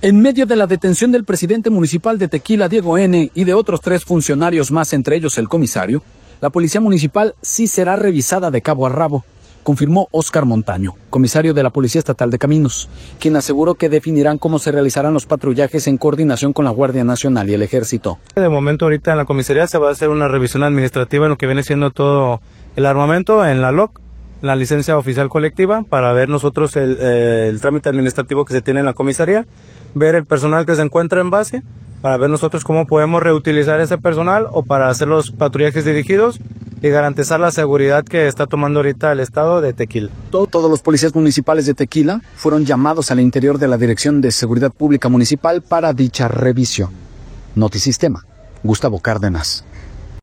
En medio de la detención del presidente municipal de Tequila, Diego N., y de otros 3 funcionarios más, entre ellos el comisario, la policía municipal sí será revisada de cabo a rabo, confirmó Óscar Montaño, comisario de la Policía Estatal de Caminos, quien aseguró que definirán cómo se realizarán los patrullajes en coordinación con la Guardia Nacional y el Ejército. De momento ahorita en la comisaría se va a hacer una revisión administrativa en lo que viene siendo todo el armamento, en la LOC, la licencia oficial colectiva, para ver nosotros el trámite administrativo que se tiene en la comisaría, ver el personal que se encuentra en base, para ver nosotros cómo podemos reutilizar ese personal o para hacer los patrullajes dirigidos y garantizar la seguridad que está tomando ahorita el estado de Tequila. Todos los policías municipales de Tequila fueron llamados al interior de la Dirección de Seguridad Pública Municipal para dicha revisión. Notisistema, Gustavo Cárdenas.